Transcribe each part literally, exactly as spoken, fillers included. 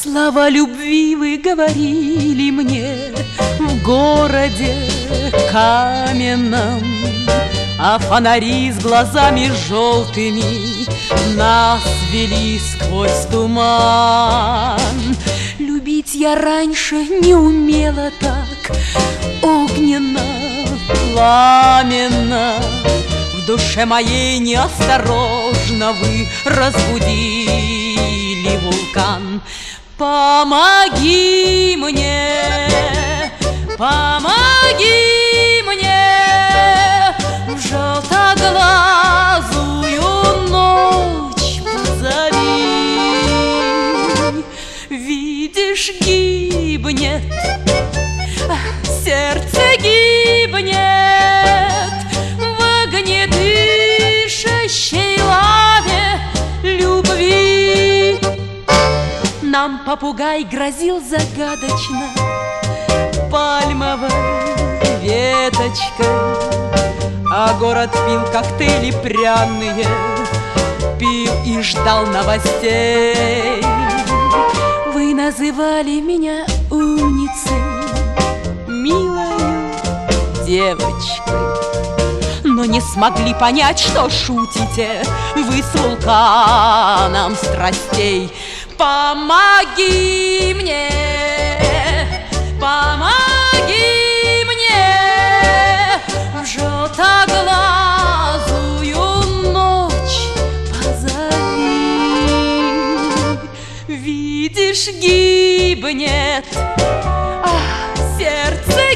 Слова любви вы говорили мне в городе каменном, а фонари с глазами желтыми нас вели сквозь туман. Любить я раньше не умела так огненно, пламенно. В душе моей неосторожно вы разбудили вулкан. Помоги мне, помоги мне, в желтоглазую ночь позови. Видишь, гибнет, сердце гибнет в огнедышащей лаве любви. Нам попугай грозил загадочно пальмовой веточкой, а город пил коктейли пряные, пил и ждал новостей. Вы называли меня умницей, милою девочкой, но не смогли понять, что шутите вы с вулканом страстей. Помоги мне, помоги мне, в желтоглазую ночь позови. Видишь, гибнет, ах, сердце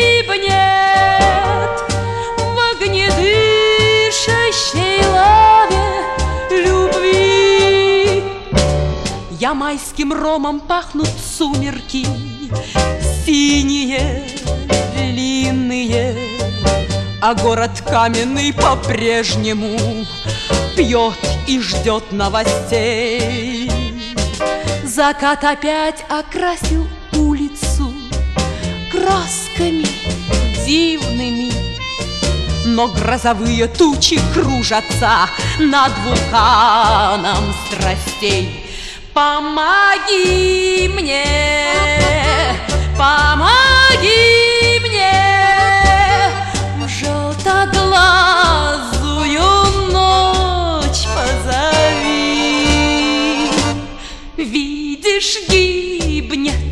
гибнет в огнедышащей лаве любви. Ямайским ромом пахнут сумерки, синие, длинные, а город каменный по-прежнему пьет и ждет новостей. Закат опять окрасил улицу красками дивными, но грозовые тучи кружатся над вулканом страстей. Помоги мне, помоги мне, в желтоглазую ночь позови. Видишь, гибнет,